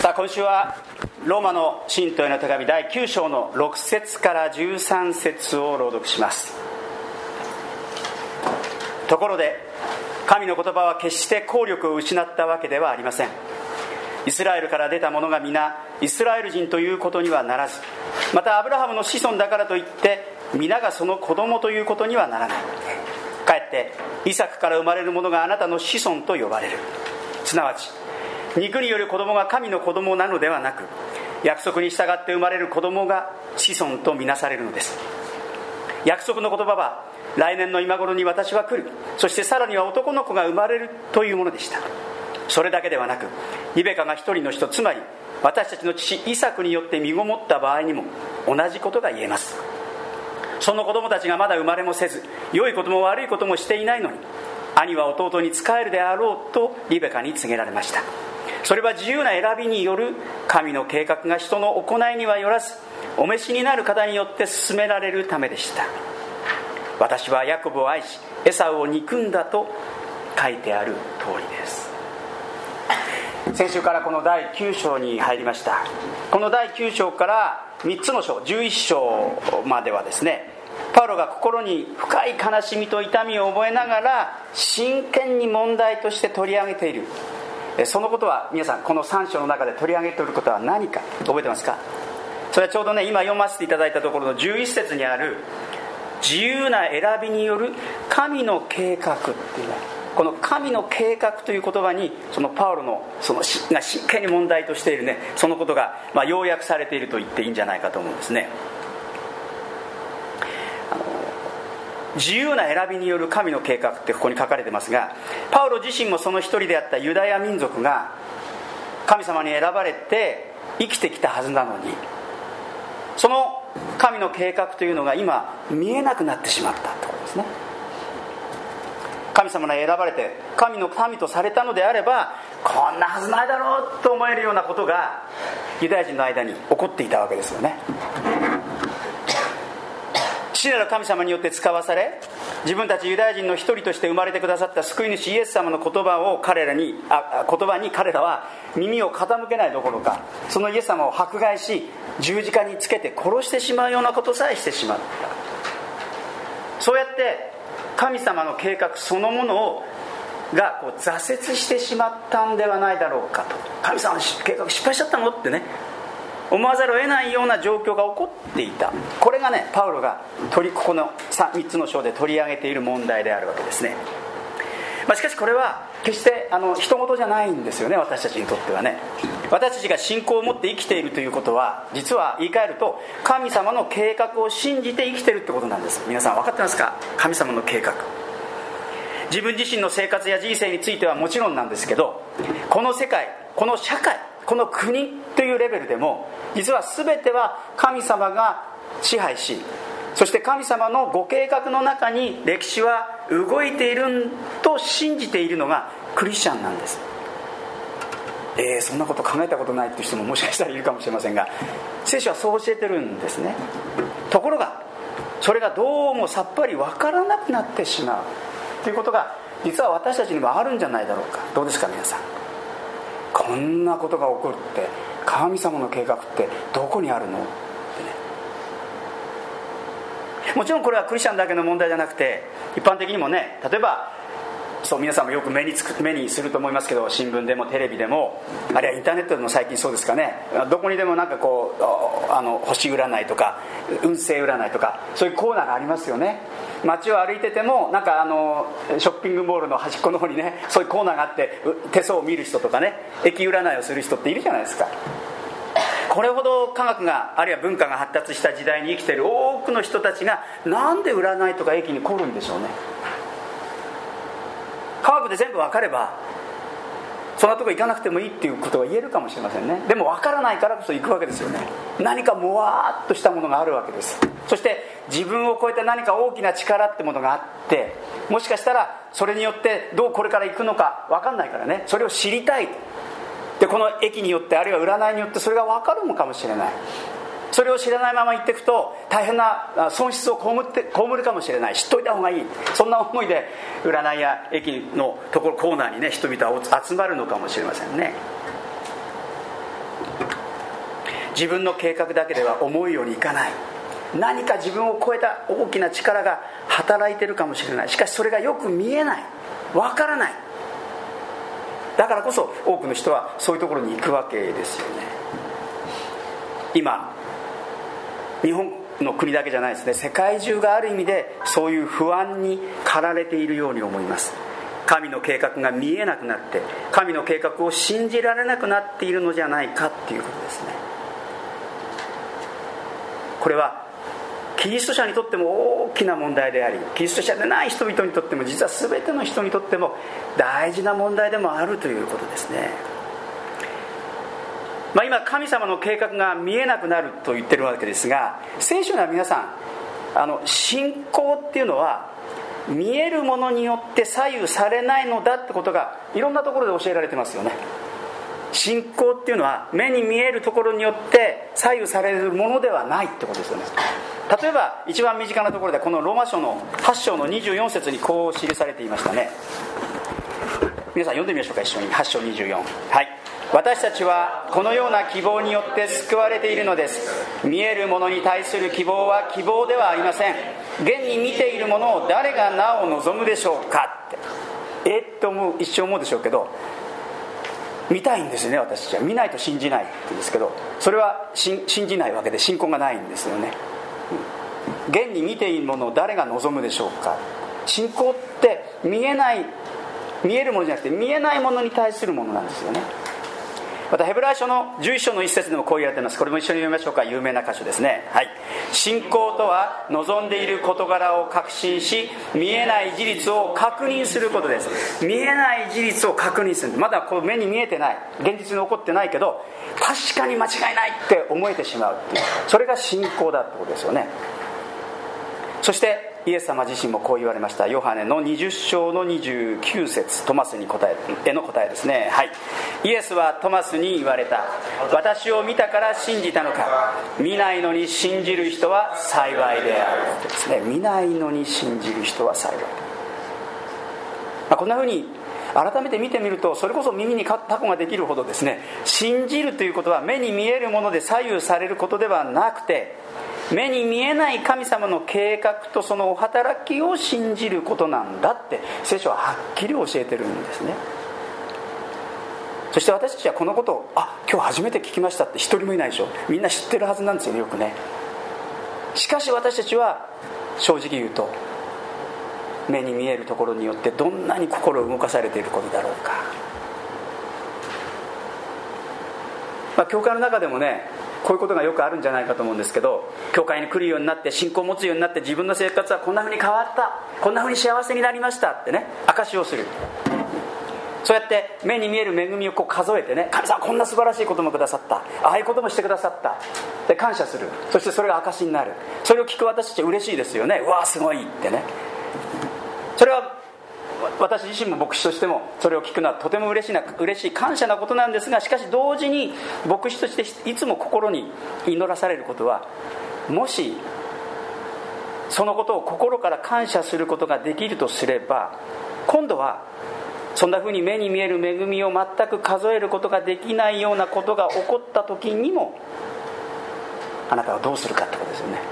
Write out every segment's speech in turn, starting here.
さあ、今週はローマの信徒への手紙第9章の6節から13節を朗読します。ところで神の言葉は決して効力を失ったわけではありません。イスラエルから出た者が皆イスラエル人ということにはならず、またアブラハムの子孫だからといって皆がその子供ということにはならない。かえってイサクから生まれる者があなたの子孫と呼ばれる。すなわち肉による子供が神の子供なのではなく、約束に従って生まれる子供が子孫とみなされるのです。約束の言葉は来年の今頃に私は来る、そしてさらには男の子が生まれるというものでした。それだけではなく、リベカが一人の人、つまり私たちの父イサクによって身ごもった場合にも同じことが言えます。その子供たちがまだ生まれもせず、良いことも悪いこともしていないのに、兄は弟に仕えるであろうとリベカに告げられました。それは自由な選びによる神の計画が人の行いにはよらず、お召しになる方によって進められるためでした。私はヤコブを愛しエサウを憎んだと書いてある通りです。先週からこの第9章に入りました。この第9章から3つの章、11章まではですね、パウロが心に深い悲しみと痛みを覚えながら真剣に問題として取り上げている。そのことは皆さん、この3章の中で取り上げていることは何か覚えてますか？それはちょうどね、今読ませていただいたところの11節にある自由な選びによる神の計画っていうね、この神の計画という言葉に、そのパウロのそのが真剣に問題としているね、そのことが要約されていると言っていいんじゃないかと思うんですね。自由な選びによる神の計画ってここに書かれてますが、パウロ自身もその一人であったユダヤ民族が神様に選ばれて生きてきたはずなのに、その神の計画というのが今見えなくなってしまったところですね。神様に選ばれて神の民とされたのであれば、こんなはずないだろうと思えるようなことがユダヤ人の間に起こっていたわけですよね。父なる神様によって使わされ、自分たちユダヤ人の一人として生まれてくださった救い主イエス様の言葉に彼らは耳を傾けないどころか、そのイエス様を迫害し十字架につけて殺してしまうようなことさえしてしまった。そうやって神様の計画そのものが挫折してしまったんではないだろうかと。神様の計画失敗しちゃったのってね、思わざるを得ないような状況が起こっていた。これがね、パウロがここの 3つの章で取り上げている問題であるわけですね。しかしこれは決して人事じゃないんですよね。私たちにとってはね、私たちが信仰を持って生きているということは、実は言い換えると神様の計画を信じて生きているってことなんです。皆さん分かってますか？神様の計画、自分自身の生活や人生についてはもちろんなんですけど、この世界、この社会、この国というレベルでも、実は全ては神様が支配し、そして神様のご計画の中に歴史は動いていると信じているのがクリスチャンなんです。そんなこと考えたことないっていう人ももしかしたらいるかもしれませんが、聖書はそう教えてるんですね。ところがそれがどうもさっぱり分からなくなってしまうということが、実は私たちにもあるんじゃないだろうか。どうですか皆さん。こんなことが起こるって、神様の計画ってどこにあるのってね。もちろんこれはクリスチャンだけの問題じゃなくて、一般的にもね、例えば皆さんもよく目にすると思いますけど、新聞でもテレビでも、あるいはインターネットでも最近そうですかね、どこにでもなんか星占いとか運勢占いとか、そういうコーナーがありますよね。街を歩いててもなんかショッピングモールの端っこの方にね、そういうコーナーがあって手相を見る人とかね、駅占いをする人っているじゃないですか。これほど科学があるいは文化が発達した時代に生きている多くの人たちが、なんで占いとか駅に来るんでしょうね。科学で全部分かればそんなとこ行かなくてもいいっていうことが言えるかもしれませんね。でも分からないからこそ行くわけですよね。何かもわーっとしたものがあるわけです。そして自分を超えた何か大きな力ってものがあって、もしかしたらそれによってどうこれから行くのか分かんないからね、それを知りたい。でこの駅によって、あるいは占いによってそれが分かるのかもしれない。それを知らないまま行っていくと大変な損失を被るかもしれない。知っといた方がいい、そんな思いで占いや駅のところコーナーにね、人々は集まるのかもしれませんね。 自分の計画だけでは思うようにいかない。何か自分を超えた大きな力が働いているかもしれない。しかしそれがよく見えない、わからない。だからこそ多くの人はそういうところに行くわけですよね。今日本の国だけじゃないですね、世界中がある意味でそういう不安に駆られているように思います。神の計画が見えなくなって、神の計画を信じられなくなっているのじゃないかっていうことですね。これはキリスト者にとっても大きな問題であり、キリスト者でない人々にとっても、実は全ての人にとっても大事な問題でもあるということですね。今神様の計画が見えなくなると言ってるわけですが、聖書には皆さん信仰っていうのは見えるものによって左右されないのだってことがいろんなところで教えられてますよね。信仰っていうのは目に見えるところによって左右されるものではないってことですよね。例えば一番身近なところでこのローマ書の8章の24節にこう記されていましたね。皆さん読んでみましょうか、一緒に。8章24、はい。私たちはこのような希望によって救われているのです。見えるものに対する希望は希望ではありません。現に見ているものを誰がなお望むでしょうかって、一生思うでしょうけど、見たいんですよね。私たちは見ないと信じないって言うんですけど、それは信じないわけで信仰がないんですよね。現に見ているものを誰が望むでしょうか。信仰って見えるものじゃなくて見えないものに対するものなんですよね。またヘブライ書の11章の一節でもこう言われています。これも一緒に読みましょうか。有名な箇所ですね。はい。信仰とは望んでいる事柄を確信し、見えない事実を確認することです。見えない事実を確認する。まだこう目に見えてない、現実に起こってないけど確かに間違いないって思えてしまうっていう、それが信仰だってことですよね。そしてイエス様自身もこう言われました。ヨハネの20章の29節、トマスへの答えですね。はい。イエスはトマスに言われた。私を見たから信じたのか。見ないのに信じる人は幸いであるですね。見ないのに信じる人は幸い。こんなふうに改めて見てみると、それこそ耳にタコができるほどですね、信じるということは目に見えるもので左右されることではなくて、目に見えない神様の計画とそのお働きを信じることなんだって聖書ははっきり教えてるんですね。そして私たちはこのことを今日初めて聞きましたって一人もいないでしょ。みんな知ってるはずなんですよね、よくね。しかし私たちは正直言うと、目に見えるところによってどんなに心を動かされていることだろうか。教会の中でもね、こういうことがよくあるんじゃないかと思うんですけど、教会に来るようになって信仰を持つようになって、自分の生活はこんな風に変わった、こんな風に幸せになりましたってね、証しをする。そうやって目に見える恵みをこう数えてね、神様こんな素晴らしいこともくださった、ああいうこともしてくださったで感謝する。そしてそれが証しになる。それを聞く私たちは嬉しいですよね。うわーすごいってね。それは私自身も牧師としてもそれを聞くのはとても嬉しい感謝なことなんですが、しかし同時に牧師としていつも心に祈らされることは、もしそのことを心から感謝することができるとすれば、今度はそんな風に目に見える恵みを全く数えることができないようなことが起こった時にも、あなたはどうするかってことですよね。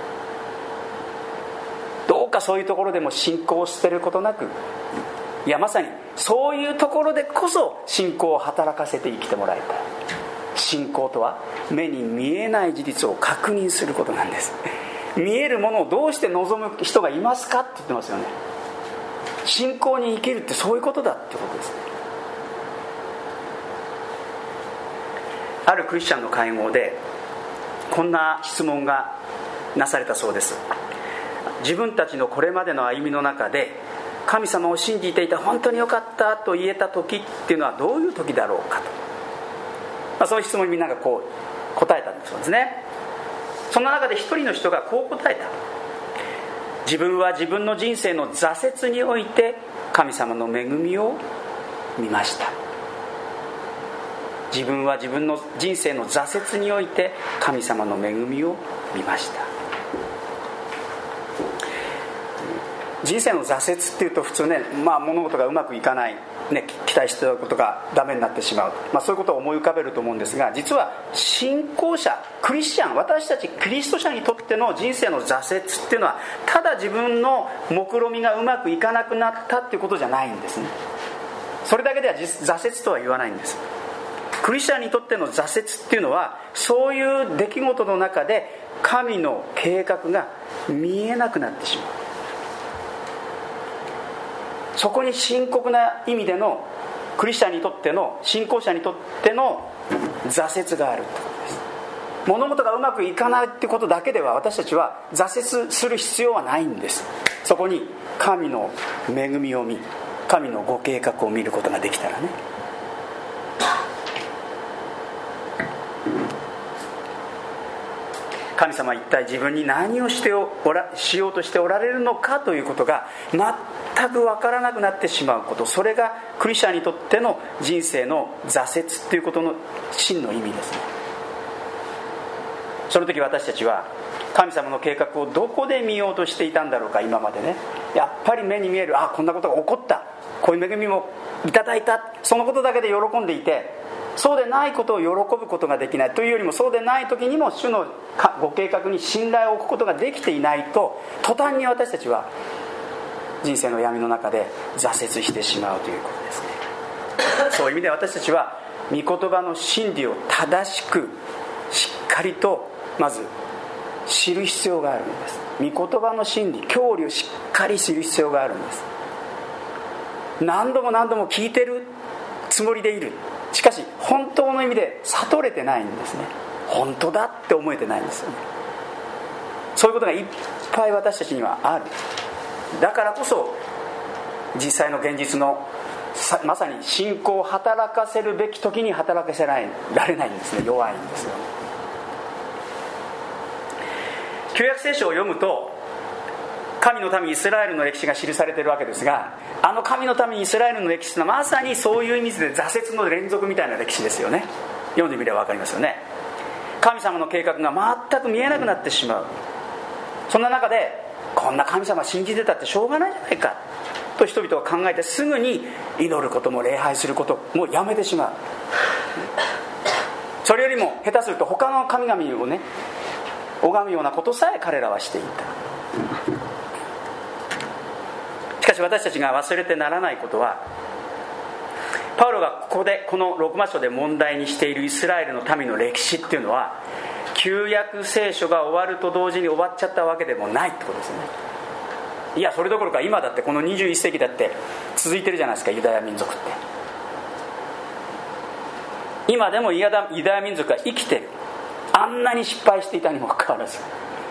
どうかそういうところでも信仰を捨てることなく、いやまさにそういうところでこそ信仰を働かせて生きてもらいたい。信仰とは目に見えない事実を確認することなんです。見えるものをどうして望む人がいますかって言ってますよね。信仰に生きるってそういうことだってことですね。あるクリスチャンの会合でこんな質問がなされたそうです。自分たちのこれまでの歩みの中で神様を信じていて本当によかったと言えた時っていうのはどういう時だろうかと、その質問にみんながこう答えたんだそうですね。その中で一人の人がこう答えた。自分は自分の人生の挫折において神様の恵みを見ました。自分は自分の人生の挫折において神様の恵みを見ました。 人生の挫折っていうと普通ね、物事がうまくいかない、期待してたことがダメになってしまう、そういうことを思い浮かべると思うんですが、実は信仰者、クリスチャン、私たちキリスト者にとっての人生の挫折っていうのは、ただ自分の目論みがうまくいかなくなったっていうことじゃないんですね。それだけでは挫折とは言わないんです。クリスチャンにとっての挫折っていうのは、そういう出来事の中で神の計画が見えなくなってしまう、そこに深刻な意味でのクリスチャンにとっての、信仰者にとっての挫折があるということです。物事がうまくいかないってことだけでは私たちは挫折する必要はないんです。そこに神の恵みを見、神のご計画を見ることができたらね。神様は一体自分に何をしようとしておられるのかということが全く分からなくなってしまうこと、それがクリスチャンにとっての人生の挫折ということの真の意味ですね。その時私たちは神様の計画をどこで見ようとしていたんだろうか。今までね、やっぱり目に見える、こんなことが起こった、こういう恵みもいただいた、そのことだけで喜んでいて、そうでないことを喜ぶことができないというよりも、そうでない時にも主のご計画に信頼を置くことができていないと、途端に私たちは人生の闇の中で挫折してしまうということですね。そういう意味で私たちは御言葉の真理を正しくしっかりとまず知る必要があるんです。御言葉の真理、教理をしっかり知る必要があるんです。何度も何度も聞いてるつもりでいる、しかし本当の意味で悟れてないんですね。本当だって思えてないんですよね。そういうことがいっぱい私たちにはある。だからこそ実際の現実のまさに信仰を働かせるべき時に働かせられないんですね。弱いんですよ。旧約聖書を読むと神の民イスラエルの歴史が記されているわけですが、あの神の民イスラエルの歴史というのはまさにそういう意味で挫折の連続みたいな歴史ですよね。読んでみれば分かりますよね。神様の計画が全く見えなくなってしまう。そんな中でこんな神様信じてたってしょうがないじゃないかと人々は考えて、すぐに祈ることも礼拝することもやめてしまう。それよりも下手すると他の神々をね拝むようなことさえ彼らはしていた。しかし私たちが忘れてならないことは、パウロがここでこの6章で問題にしているイスラエルの民の歴史っていうのは、旧約聖書が終わると同時に終わっちゃったわけでもないってことですね。いや、それどころか今だってこの21世紀だって続いてるじゃないですか、ユダヤ民族って。今でもユダヤ民族は生きてる。あんなに失敗していたにもかかわらず、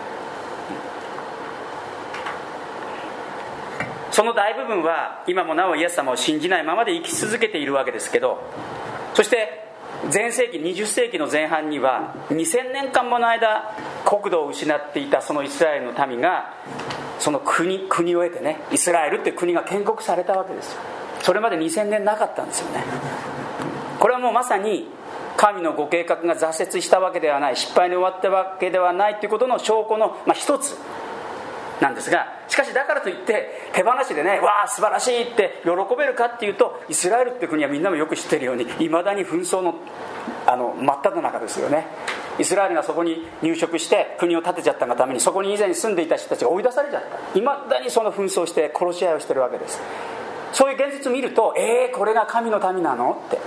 その大部分は今もなおイエス様を信じないままで生き続けているわけですけど、そして前世紀20世紀の前半には2000年間もの間国土を失っていたそのイスラエルの民がその国を得てね、イスラエルっていう国が建国されたわけですよ。それまで2000年なかったんですよね。これはもうまさに神のご計画が挫折したわけではない、失敗に終わったわけではないということの証拠の、一つなんですが、しかしだからといって手放しでね、わあ素晴らしいって喜べるかっていうと、イスラエルって国はみんなもよく知っているようにいまだに紛争の真っ只中ですよね。イスラエルがそこに入植して国を建てちゃったがために、そこに以前に住んでいた人たちが追い出されちゃった。いまだにその紛争して殺し合いをしてるわけです。そういう現実を見ると、これが神の民なのって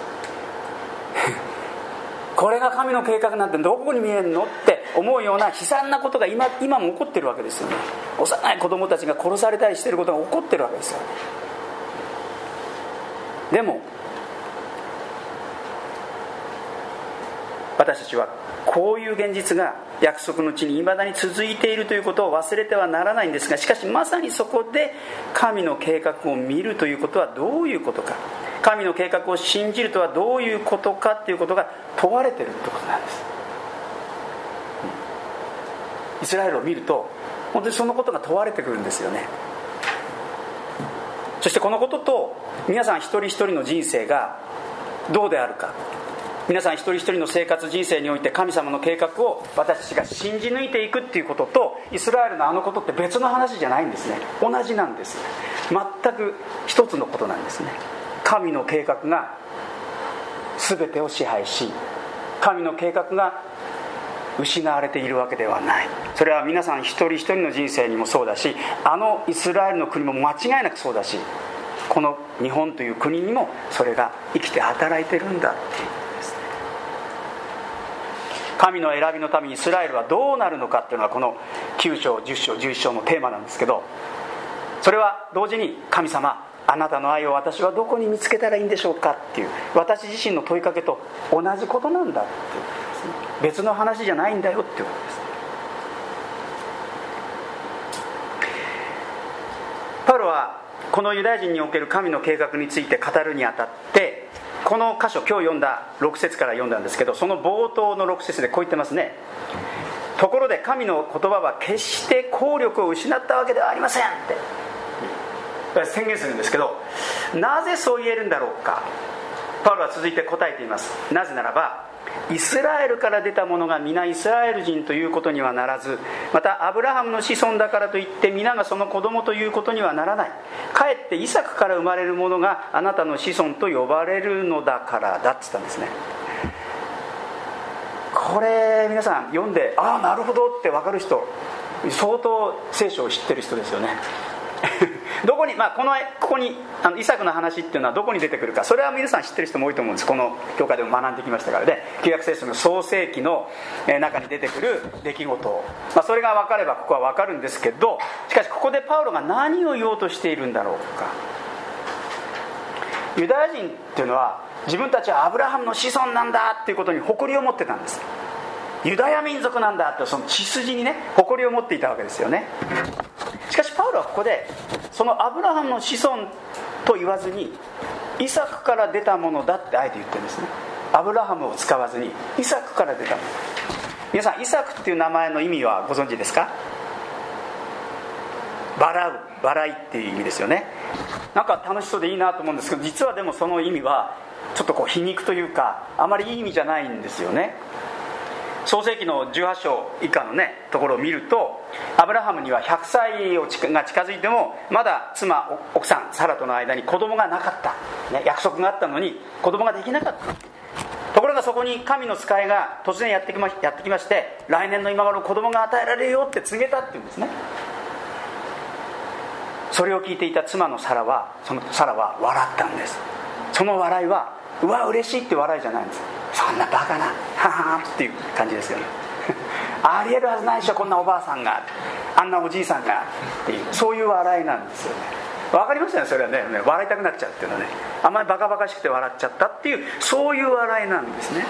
これが神の計画なんてどこに見えるのって思うような悲惨なことが 今も起こってるわけですよね。幼い子供たちが殺されたりしていることが起こってるわけですよ。でも私たちはこういう現実が約束の地に未だに続いているということを忘れてはならないんですが、しかしまさにそこで神の計画を見るということはどういうことか、神の計画を信じるとはどういうことかということが問われているということなんです。イスラエルを見ると本当にそのことが問われてくるんですよね。そしてこのことと皆さん一人一人の人生がどうであるか、 皆さん一人一人の生活人生において神様の計画を私たちが信じ抜いていくっていうことと、イスラエルのあのことって別の話じゃないんですね。同じなんです。全く一つのことなんですね。神の計画が全てを支配し、神の計画が失われているわけではない。それは皆さん一人一人の人生にもそうだし、あのイスラエルの国も間違いなくそうだし、この日本という国にもそれが生きて働いてるんだっていうことですね。神の選びのためにイスラエルはどうなるのかっていうのがこの9章10章11章のテーマなんですけど、それは同時に神様、あなたの愛を私はどこに見つけたらいいんでしょうかっていう、私自身の問いかけと同じことなんだっていうことですね。別の話じゃないんだよっていうことです。パウロはこのユダヤ人における神の計画について語るにあたって、この箇所、今日読んだ6節から読んだんですけど、その冒頭の6節でこう言ってますね。ところで神の言葉は決して効力を失ったわけではありませんって宣言するんですけど、なぜそう言えるんだろうか。パウロは続いて答えています。なぜならば、イスラエルから出た者が皆イスラエル人ということにはならず、またアブラハムの子孫だからといって皆がその子供ということにはならない。かえってイサクから生まれる者があなたの子孫と呼ばれるのだからだって言ったんですね。これ皆さん読んで、ああなるほどって分かる人、相当聖書を知ってる人ですよね。どこに、ここにイサクの話っていうのはどこに出てくるか、それは皆さん知ってる人も多いと思うんです。この教会でも学んできましたからね。旧約聖書の創世記の中に出てくる出来事を、それが分かればここは分かるんですけど、しかしここでパウロが何を言おうとしているんだろうか。ユダヤ人っていうのは自分たちはアブラハムの子孫なんだっていうことに誇りを持ってたんです。ユダヤ民族なんだって、その血筋にね誇りを持っていたわけですよね。しかしパウロはここでそのアブラハムの子孫と言わずにイサクから出たものだってあえて言ってるんですね。アブラハムを使わずにイサクから出たもの。皆さんイサクっていう名前の意味はご存知ですか？払いっていう意味ですよね。なんか楽しそうでいいなと思うんですけど、実はでもその意味はちょっと皮肉というか、あまりいい意味じゃないんですよね。創世記の18章以下のねところを見ると、アブラハムには100歳が近づいてもまだ奥さんサラとの間に子供がなかった、約束があったのに子供ができなかった。ところがそこに神の使いが突然やってきまして、来年の今頃子供が与えられるよって告げたっていうんですね。それを聞いていた妻のサラは笑ったんです。その笑いはうわ嬉しいって笑いじゃないんです。そんなバカなははっていう感じですよね。ありえるはずないでしょ、こんなおばあさんが、あんなおじいさんがっていう、そういう笑いなんですよね。わかりましたね、それはね。笑いたくなっちゃうっていうのはね、あんまりバカバカしくて笑っちゃったっていう、そういう笑いなんですね。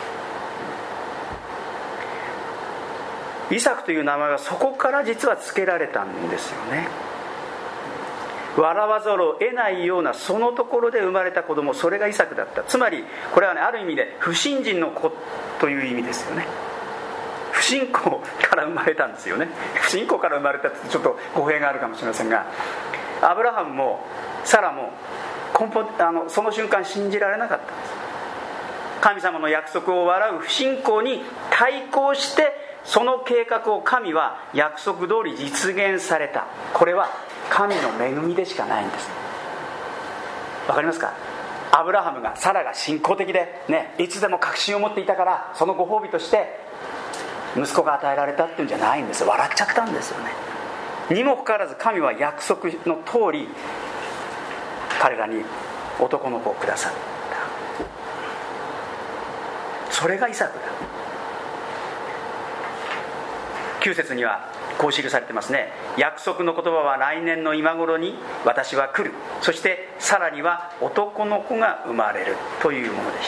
イサクという名前はそこから実は付けられたんですよね。笑わざるを得ないようなそのところで生まれた子供、それがイサクだった。つまりこれはね、ある意味で不信心の子という意味ですよね。不信仰から生まれたんですよね。不信仰から生まれたってちょっと語弊があるかもしれませんが、アブラハムもサラもその瞬間信じられなかったんです。神様の約束を笑う不信仰に対抗して、その計画を神は約束通り実現された。これは神の恵みでしかないんです。わかりますか？アブラハムが、サラが信仰的で、いつでも確信を持っていたから、そのご褒美として息子が与えられたっていうんじゃないんです。笑っちゃったんですよね。にもかかわらず神は約束の通り彼らに男の子をくださった。それがイサクだ。9節にはこう記されてますね。約束の言葉は来年の今頃に私は来る、そしてさらには男の子が生まれるというものでした。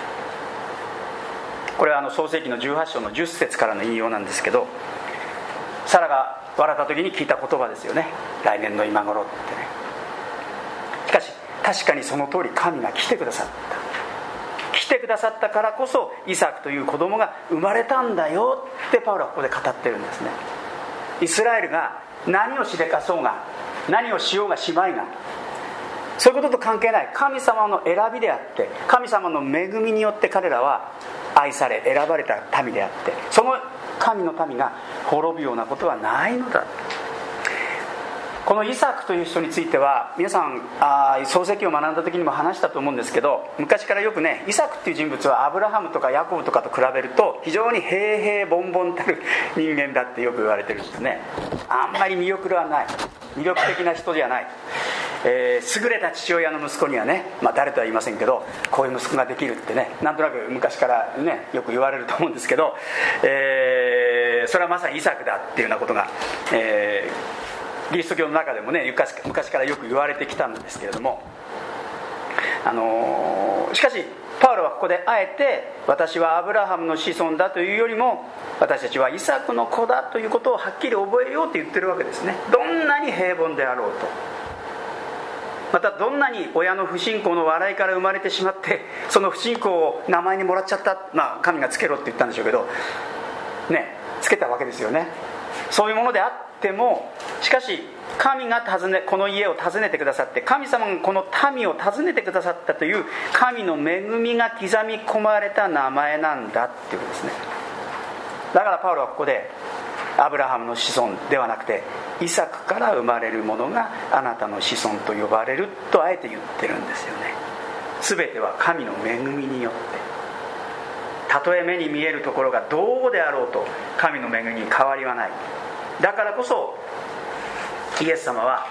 これは創世記の18章の10節からの引用なんですけど、サラが笑った時に聞いた言葉ですよね。来年の今頃ってね。しかし確かにその通り神が来てくださった。来てくださったからこそイサクという子供が生まれたんだよってパウロはここで語ってるんですね。イスラエルが何をしでかそうが、何をしようがしまいが、 そういうことと関係ない、神様の選びであって、神様の恵みによって彼らは愛され選ばれた民であって、その神の民が滅ぶようなことはないのだ。このイサクという人については皆さん創世記を学んだ時にも話したと思うんですけど、昔からよくね、イサクっていう人物はアブラハムとかヤコブとかと比べると非常に平々凡々たる人間だってよく言われてるんですね。あんまり魅力はない、魅力的な人じゃない、優れた父親の息子にはね、誰とは言いませんけどこういう息子ができるってね、なんとなく昔からねよく言われると思うんですけど、それはまさにイサクだっていうようなことが、キリスト教の中でもね昔からよく言われてきたんですけれども、しかしパウロはここであえて私はアブラハムの子孫だというよりも私たちはイサクの子だということをはっきり覚えようと言ってるわけですね。どんなに平凡であろうと、またどんなに親の不信仰の笑いから生まれてしまってその不信仰を名前にもらっちゃった、神がつけろって言ったんでしょうけどね、つけたわけですよね。そういうものであっても、しかし神がこの家を訪ねてくださって、神様がこの民を訪ねてくださったという神の恵みが刻み込まれた名前なんだっていうことですね。だからパウロはここでアブラハムの子孫ではなくてイサクから生まれるものがあなたの子孫と呼ばれるとあえて言ってるんですよね。全ては神の恵みによって、たとえ目に見えるところがどうであろうと神の恵みに変わりはない。だからこそイエス様は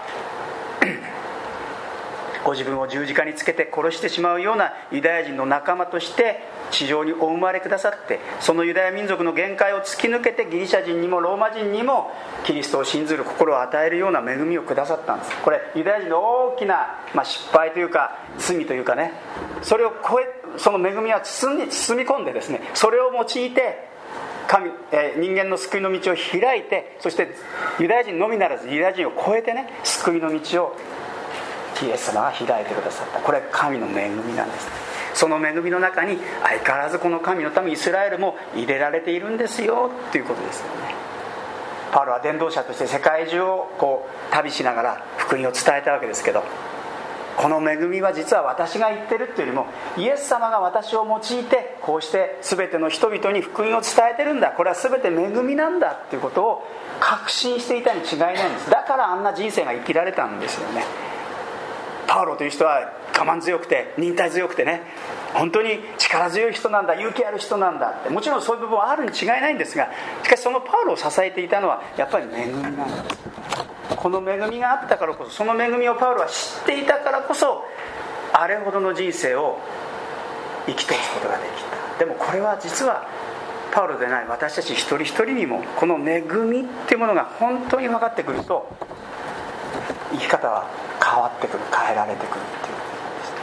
ご自分を十字架につけて殺してしまうようなユダヤ人の仲間として地上にお生まれくださって、そのユダヤ民族の限界を突き抜けてギリシャ人にもローマ人にもキリストを信ずる心を与えるような恵みをくださったんです。これユダヤ人の大きな、失敗というか罪というかね、それをその恵みは包み込んでですね、それを用いて人間の救いの道を開いて、そしてユダヤ人のみならずユダヤ人を超えてね、救いの道をイエス様が開いてくださった。これ神の恵みなんです。その恵みの中に相変わらずこの神の民イスラエルも入れられているんですよということですよね。パウロは伝道者として世界中を旅しながら福音を伝えたわけですけど、この恵みは実は私が言ってるっていうよりもイエス様が私を用いてこうして全ての人々に福音を伝えてるんだ、これは全て恵みなんだっていうことを確信していたに違いないんです。だからあんな人生が生きられたんですよね。パウロという人は我慢強くて忍耐強くてね、本当に力強い人なんだ、勇気ある人なんだって、もちろんそういう部分はあるに違いないんですが、しかしそのパウロを支えていたのはやっぱり恵みなんです。この恵みがあったからこそ、その恵みをパウロは知っていたからこそあれほどの人生を生き通すことができた。でもこれは実はパウロでない私たち一人一人にもこの恵みっていうものが本当に分かってくると生き方は変わってくる、変えられてくるっていうことですね。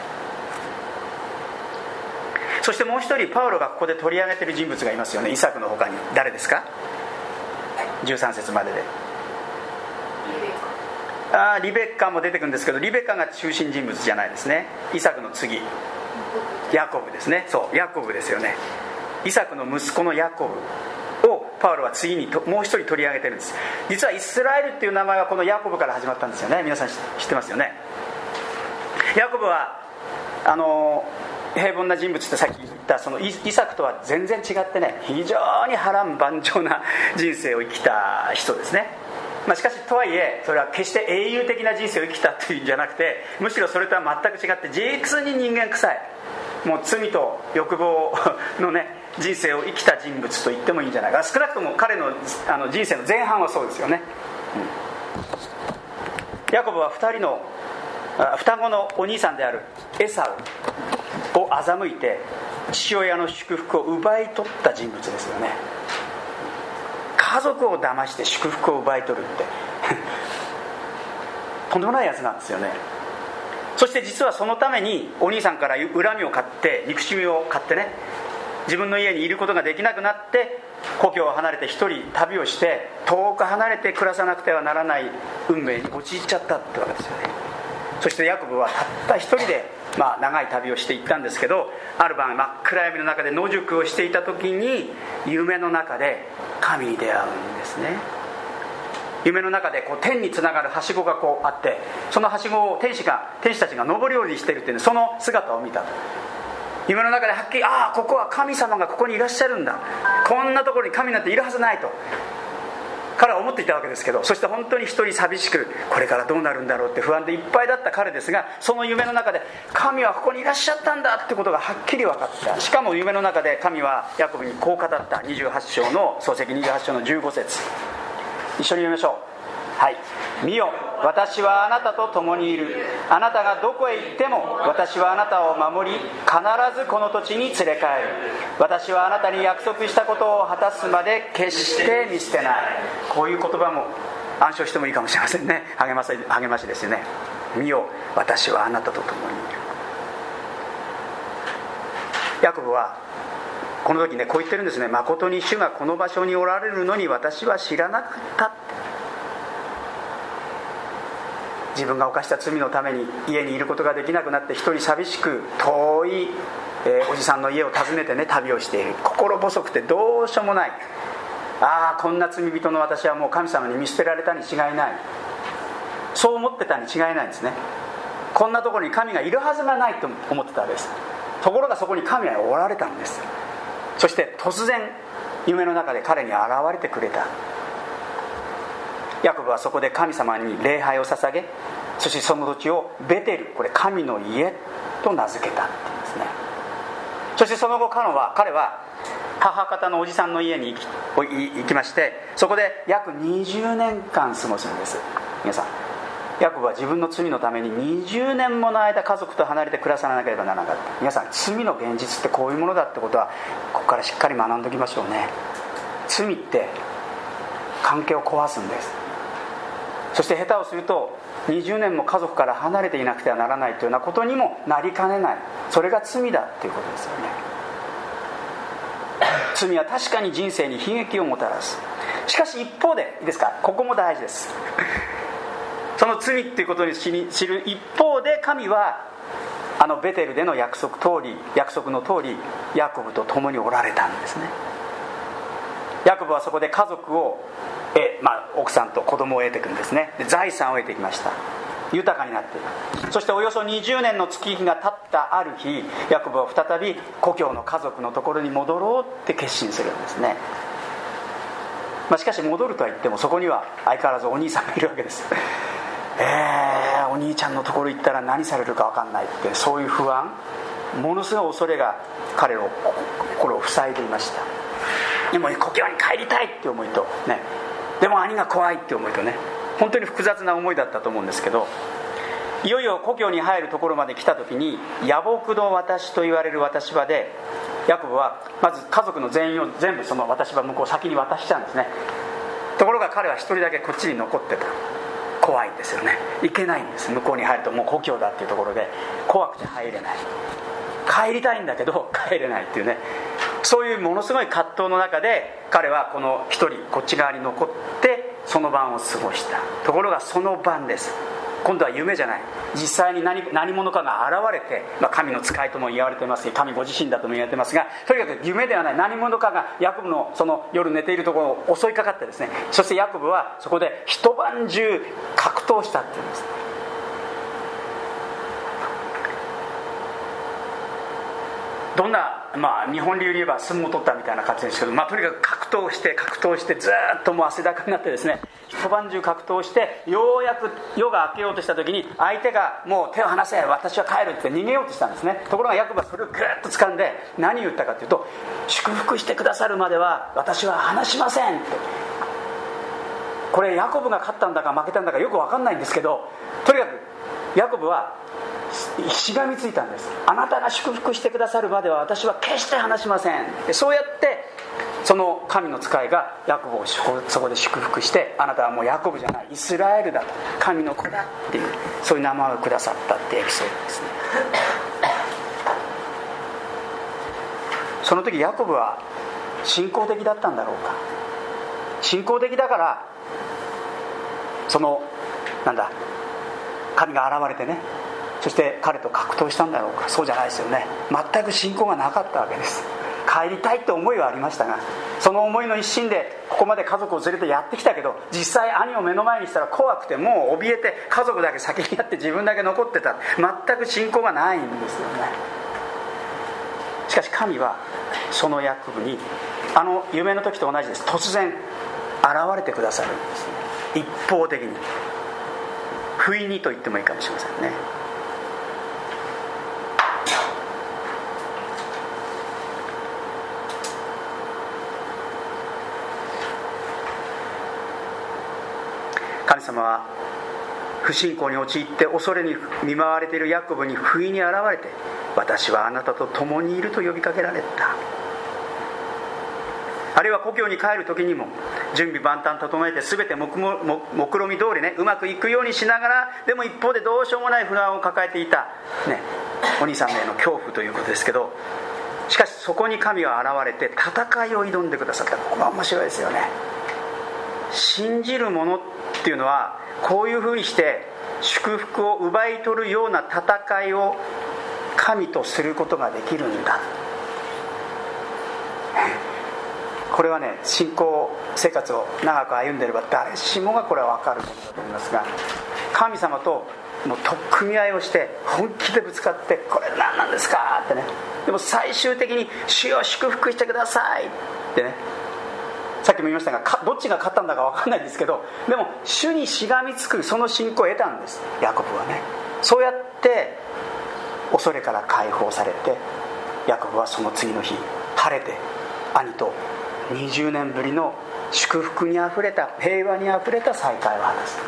そしてもう一人パウロがここで取り上げている人物がいますよね。イサクの他に誰ですか。13節まででリベッカも出てくるんですけど、リベッカが中心人物じゃないですね。イサクの次ヤコブですね。そうヤコブですよね。イサクの息子のヤコブをパウロは次にもう一人取り上げてるんです。実はイスラエルっていう名前はこのヤコブから始まったんですよね。皆さん知ってますよね。ヤコブは平凡な人物ってさっき言ったそのイサクとは全然違ってね、非常に波乱万丈な人生を生きた人ですね。しかしとはいえそれは決して英雄的な人生を生きたというんじゃなくて、むしろそれとは全く違って実に人間臭い、もう罪と欲望のね人生を生きた人物と言ってもいいんじゃないか。少なくとも彼の人生の前半はそうですよね。ヤコブは双子のお兄さんであるエサウを欺いて父親の祝福を奪い取った人物ですよね。家族を騙して祝福を奪い取るってとんでもないやつなんですよね。そして実はそのためにお兄さんから恨みを買って、憎しみを買ってね、自分の家にいることができなくなって故郷を離れて一人旅をして遠く離れて暮らさなくてはならない運命に陥っちゃったってわけですよね。そしてヤコブはたった一人で長い旅をしていったんですけど、ある晩真っ暗闇の中で野宿をしていた時に夢の中で神に出会うんですね。 夢の中で天につながるはしごがあって、そのはしごを天使たちが上り下りしているっていう、その姿を見たと。夢の中ではっきり、ここは神様がここにいらっしゃるんだ、こんなところに神なんているはずないと彼は思っていたわけですけど、そして本当に一人寂しく、これからどうなるんだろうって不安でいっぱいだった彼ですが、その夢の中で神はここにいらっしゃったんだってことがはっきり分かった。しかも夢の中で神はヤコブにこう語った。28章の創世記28章の15節、一緒に読みましょう。はい。見よ、私はあなたと共にいる。あなたがどこへ行っても私はあなたを守り、必ずこの土地に連れ帰る。私はあなたに約束したことを果たすまで決して見捨てない。こういう言葉も暗唱してもいいかもしれませんね。励ましですよね。見よ、私はあなたと共にいる。ヤコブはこの時ね、こう言ってるんですね。誠に主がこの場所におられるのに私は知らなかった。自分が犯した罪のために家にいることができなくなって、一人寂しく遠い、おじさんの家を訪ねてね、旅をしている。心細くてどうしようもない。こんな罪人の私はもう神様に見捨てられたに違いない、そう思ってたに違いないんですね。こんなところに神がいるはずがないと思ってたわけです。ところがそこに神はおられたんです。そして突然夢の中で彼に現れてくれた。ヤコブはそこで神様に礼拝を捧げ、そしてその土地をベテル、これ神の家と名付けたって言うんですね。そしてその後彼は母方のおじさんの家に行きまして、そこで約20年間過ごすんです。皆さん、ヤコブは自分の罪のために20年もの間家族と離れて暮らさなければならなかった。皆さん、罪の現実ってこういうものだってことはここからしっかり学んでおきましょうね。罪って関係を壊すんです。そして下手をすると20年も家族から離れていなくてはならないというようなことにもなりかねない。それが罪だっていうことですよね。罪は確かに人生に悲劇をもたらす。しかし一方で、いいですか、ここも大事です。その罪っていうことに知る一方で、神はベテルでの約束の通りヤコブと共におられたんですね。ヤコブはそこで家族を奥さんと子供を得ていくんですね。で、財産を得てきました。豊かになっている。そしておよそ20年の月日が経ったある日、ヤコブは再び故郷の家族のところに戻ろうって決心するんですね。しかし戻るとは言っても、そこには相変わらずお兄さんがいるわけです。お兄ちゃんのところ行ったら何されるか分かんないって、そういう不安、ものすごい恐れが彼の心を塞いでいました。でも故郷に帰りたいって思いとね、でも兄が怖いって思いとね、本当に複雑な思いだったと思うんですけど、いよいよ故郷に入るところまで来た時に、野木の渡しと言われる渡し場で、ヤコブはまず家族の全員を全部その渡し場向こう先に渡しちゃうんですね。ところが彼は一人だけこっちに残ってた。怖いんですよね。行けないんです。向こうに入るともう故郷だっていうところで怖くて入れない。帰りたいんだけど帰れないっていうね、そういうものすごい葛藤の中で彼はこの一人こっち側に残ってその晩を過ごした。ところがその晩です。今度は夢じゃない、実際に何者かが現れて、神の使いとも言われてますし、神ご自身だとも言われてますが、とにかく夢ではない、何者かがヤコブのその夜寝ているところを襲いかかってですね、そしてヤコブはそこで一晩中格闘したっていうんです。どんな、日本流で言えば相撲を取ったみたいな感じですけど、とにかく格闘してずっともう汗だくになってですね、一晩中格闘して、ようやく夜が明けようとした時に相手がもう手を離せ、私は帰るって逃げようとしたんですね。ところがヤコブはそれをぐっと掴んで何を言ったかというと、祝福してくださるまでは私は離しませんって。これヤコブが勝ったんだか負けたんだかよく分かんないんですけど、とにかくヤコブはしがみついたんです。あなたが祝福してくださるまでは私は決して離しません。そうやってその神の使いがヤコブをそこで祝福して、あなたはもうヤコブじゃないイスラエルだと、神の子だっていう、そういう名前をくださったってエピソードですね。その時ヤコブは信仰的だったんだろうか。信仰的だからその神が現れてね、そして彼と格闘したんだろうか。そうじゃないですよね。全く信仰がなかったわけです。 帰りたいって思いはありましたが、その思いの一心でここまで家族を連れてやってきたけど、実際兄を目の前にしたら怖くてもう怯えて、家族だけ先にやって自分だけ残ってた。全く信仰がないんですよね。しかし神はそのヤコブに夢の時と同じです。突然現れてくださるんですね。一方的に、不意にと言ってもいいかもしれませんね。神様は不信仰に陥って恐れに見舞われているヤコブに不意に現れて、私はあなたと共にいると呼びかけられた。あるいは故郷に帰る時にも準備万端整えて、全て目論見通りね、うまくいくようにしながら、でも一方でどうしようもない不安を抱えていた、ね、お兄さんへの恐怖ということですけど、しかしそこに神は現れて戦いを挑んでくださった。ここが面白いですよね。信じる者っていうのはこういうふうにして祝福を奪い取るような戦いを神とすることができるんだ。これはね、信仰生活を長く歩んでいれば誰しもがこれは分かることだと思いますが、神様ともう取っ組み合いをして本気でぶつかって、これ何なんですかってね、でも最終的に主よ祝福してくださいってね、さっきも言いましたが、どっちが勝ったんだか分かんないんですけど、でも主にしがみつくその信仰を得たんです、ヤコブはね。そうやって恐れから解放されて、ヤコブはその次の日晴れて兄と20年ぶりの祝福にあふれた、平和にあふれた再会を果たすんです。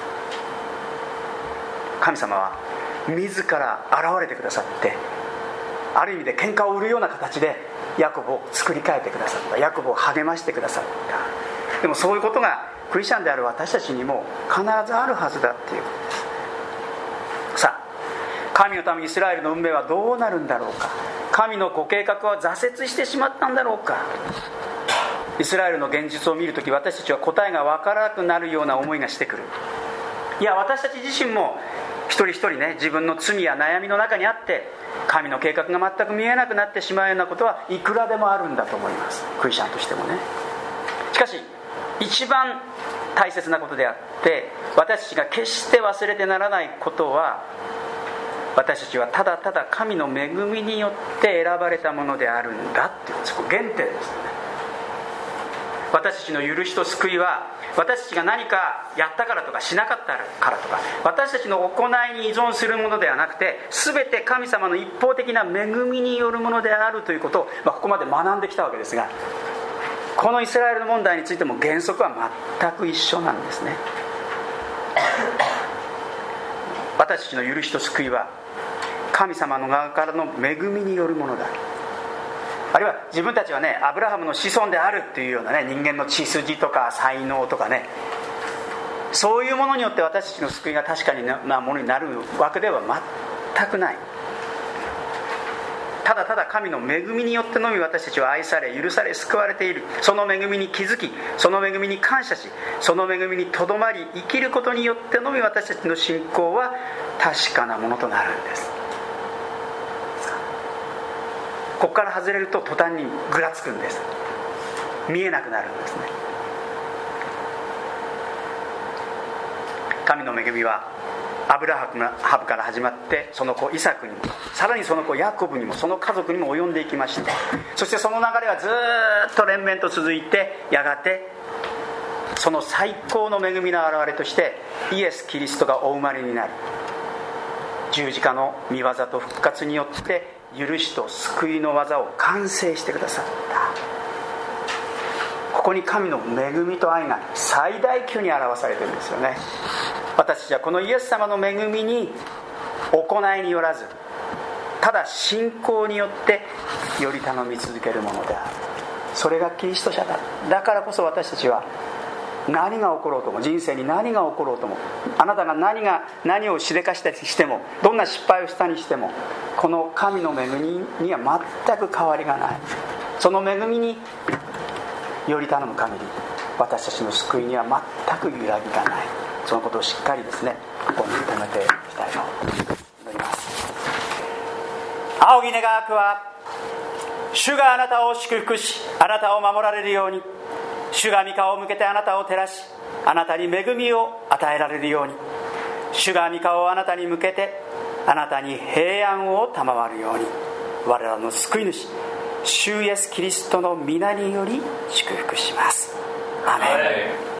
神様は自ら現れてくださって、ある意味で喧嘩を売るような形でヤコブを作り変えてくださった。ヤコブを励ましてくださった。でもそういうことがクリスチャンである私たちにも必ずあるはずだっていうことです。さあ、神のためにイスラエルの運命はどうなるんだろうか。神のご計画は挫折してしまったんだろうか。イスラエルの現実を見るとき、私たちは答えが分からなくなるような思いがしてくる。いや、私たち自身も一人一人ね、自分の罪や悩みの中にあって神の計画が全く見えなくなってしまうようなことはいくらでもあるんだと思います、クリスチャンとしてもね。しかし一番大切なことであって、私たちが決して忘れてならないことは、私たちはただただ神の恵みによって選ばれたものであるんだっていう、そこ原点ですね。私たちの許しと救いは、私たちが何かやったからとかしなかったからとか、私たちの行いに依存するものではなくて、全て神様の一方的な恵みによるものであるということを、ここまで学んできたわけですが、このイスラエルの問題についても原則は全く一緒なんですね。私たちの許しと救いは神様の側からの恵みによるものだ。あるいは自分たちはね、アブラハムの子孫であるっていうようなね、人間の血筋とか才能とかね、そういうものによって私たちの救いが確かなものになるわけでは全くない。ただただ神の恵みによってのみ私たちは愛され、許され、救われている。その恵みに気づき、その恵みに感謝し、その恵みにとどまり生きることによってのみ私たちの信仰は確かなものとなるんです。ここから外れると途端にぐらつくんです。見えなくなるんですね。神の恵みはアブラハムから始まって、その子イサクにも、さらにその子ヤコブにも、その家族にも及んでいきまして、そしてその流れはずっと連綿と続いて、やがてその最高の恵みの表れとしてイエス・キリストがお生まれになり、十字架の御業と復活によって許しと救いの技を完成してくださった。ここに神の恵みと愛が最大級に表されているんですよね。私たちはこのイエス様の恵みに行いによらず、ただ信仰によってより頼み続けるものである。それがキリスト者だ。だからこそ私たちは何が起ころうとも、人生に何が起ころうとも、あなたが何をしでかしたりしても、どんな失敗をしたにしても、この神の恵みには全く変わりがない。その恵みにより頼む限り、私たちの救いには全く揺らぎがない。そのことをしっかりですね、ここに留めていきたいと思います。仰ぎ願わくは主があなたを祝福し、あなたを守られるように。主が御顔を向けてあなたを照らし、あなたに恵みを与えられるように。主が御顔をあなたに向けて、あなたに平安を賜るように。我らの救い主、主イエスキリストの皆により祝福します。アーメン。